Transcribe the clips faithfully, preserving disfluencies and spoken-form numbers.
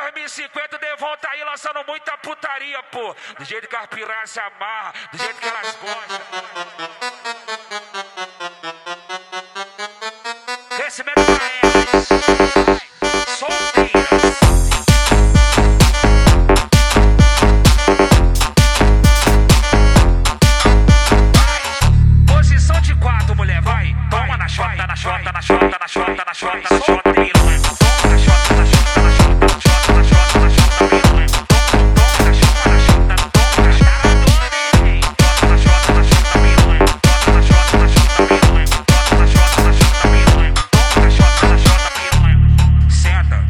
dois mil e cinquenta, Devon tá aí lançando muita putaria, pô. Do jeito que as piranhas se amarram, do jeito que elas gostam. Crescimento pra elas. Solteiras. Vai. Posição de quatro, mulher, vai. Toma na chota, na chota, na chota, na chota, na chota, na chota, piranha. Toma na chota, na chota, na chota, na chota, na chota, na chota, piranha. Toma na chota, na chota, toma na chota, toma na chota, na chota, piranha. Toma na chota, na chota, piranha. Toma na chota, na chota, piranha. Toma na chota, na chota, piranha. Senta.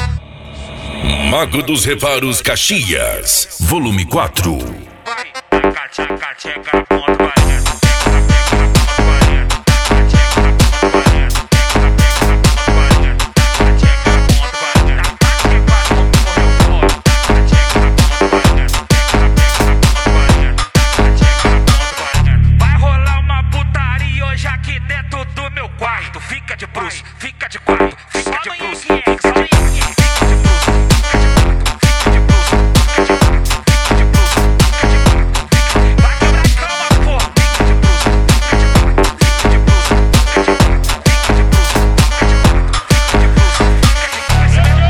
Mago dos Reparos Caxias, volume quatro. Vai, tchaca, tchaca, tchaca, ponto, valendo. Fica de bruxo, fica de quatro, fica de bruxo, fica de bruxo, fica de bruxo, fica de bruxo, fica de quatro, fica de bruxo, fica de quatro, vai quebrar a cama, porra, fica de bruxo, fica de quatro, fica de bruxo, fica de quatro, fica de bruxo, fica de quatro, fica de bruxo, fica de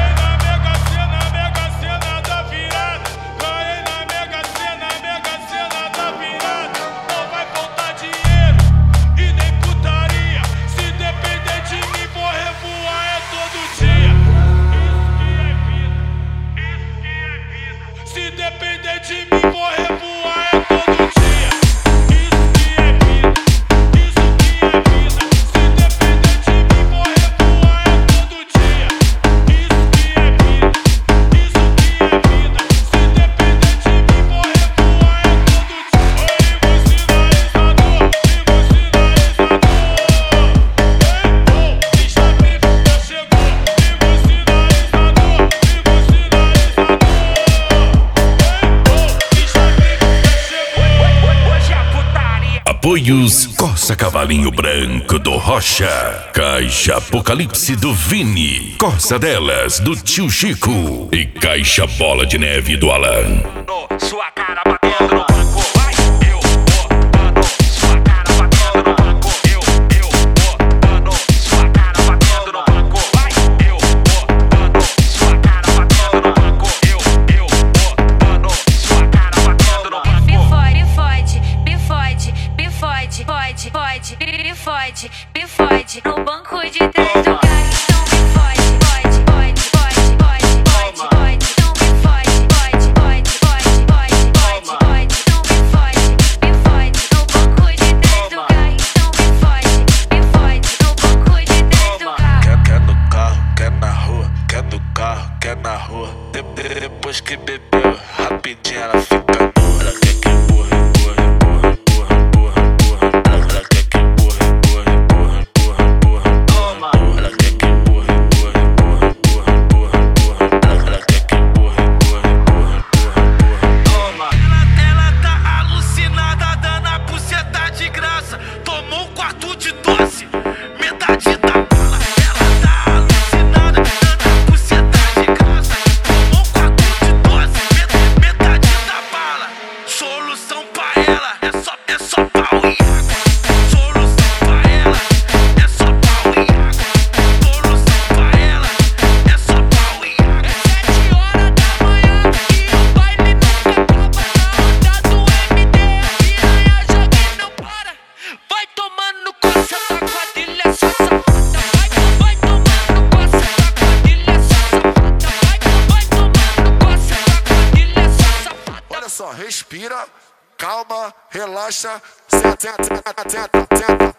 Apoios Corsa Cavalinho Branco do Rocha, Caixa Apocalipse do Vini, Corsa Delas do Tio Chico e Caixa Bola de Neve do Alan. Sua cara batendo no banco, vai, eu botando. Sua cara batendo no banco, eu, eu botando. Sua cara batendo no banco, vai, eu botando. Sua cara batendo no banco, eu, eu botando. Sua cara batendo no banco. Me fode, fode, me fode, me fode, fode, fode, me fode, me fode. No banco de trás do carro, então me fode, fode, fode, fode, fode, fode, fode. Então me fode, fode, fode, fode, fode, fode, fode. Então me fode, me fode. No banco de trás do carro, então me fode, me fode. No banco de trás do carro. Quer, quer no carro, quer na rua, quer no carro, quer na rua. De, de, depois que bebeu, rapidinho ela fica dura. Ela quer que empurra, empurra, empurra, empurra, empurra, empurra. Ela, ela quer que empurra, empurra, empurra, empurra, empurra, empurra. Ela quer que empurra, empurra, empurra, empurra, empurra, empurra. Ela, ela quer que empurra, empurra, empurra, empurra, empurra. Ela, ela tá alucinada, dando a buceta de graça. Tomou um quarto de doce, metade da bala. Ela tá alucinada, dando a buceta de graça. Tomou um quarto de doce, met- metade da bala. Solução pra ela é só, é só pau e água. Solução pra ela é só pau e água. Solução pra ela é só pau e água. É sete horas da manhã e o baile nunca acaba. Na onda do M D, a piranha joga e não para. Vai tomando coça, sacadilha, sua safada. Vai, vai tomando coça, sacadilha, sua safada. Vai, vai tomando coça, sacadilha, sua safada. Olha só, respira, calma, relaxa, senta, senta, senta, senta, senta.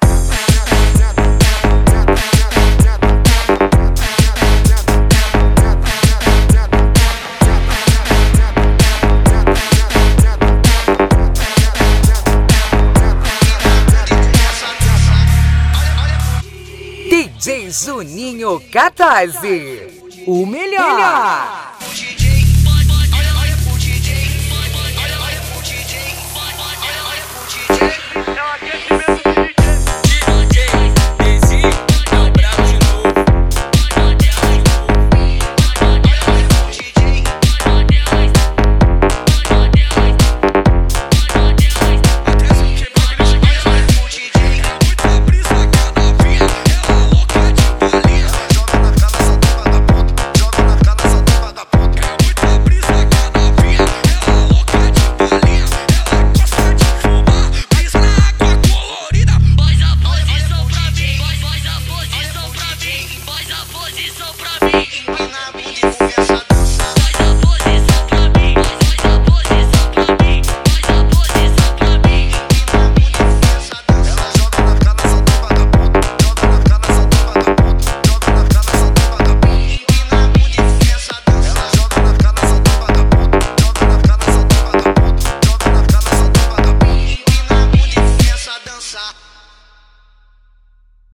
D J Juninho Catarse, o melhor.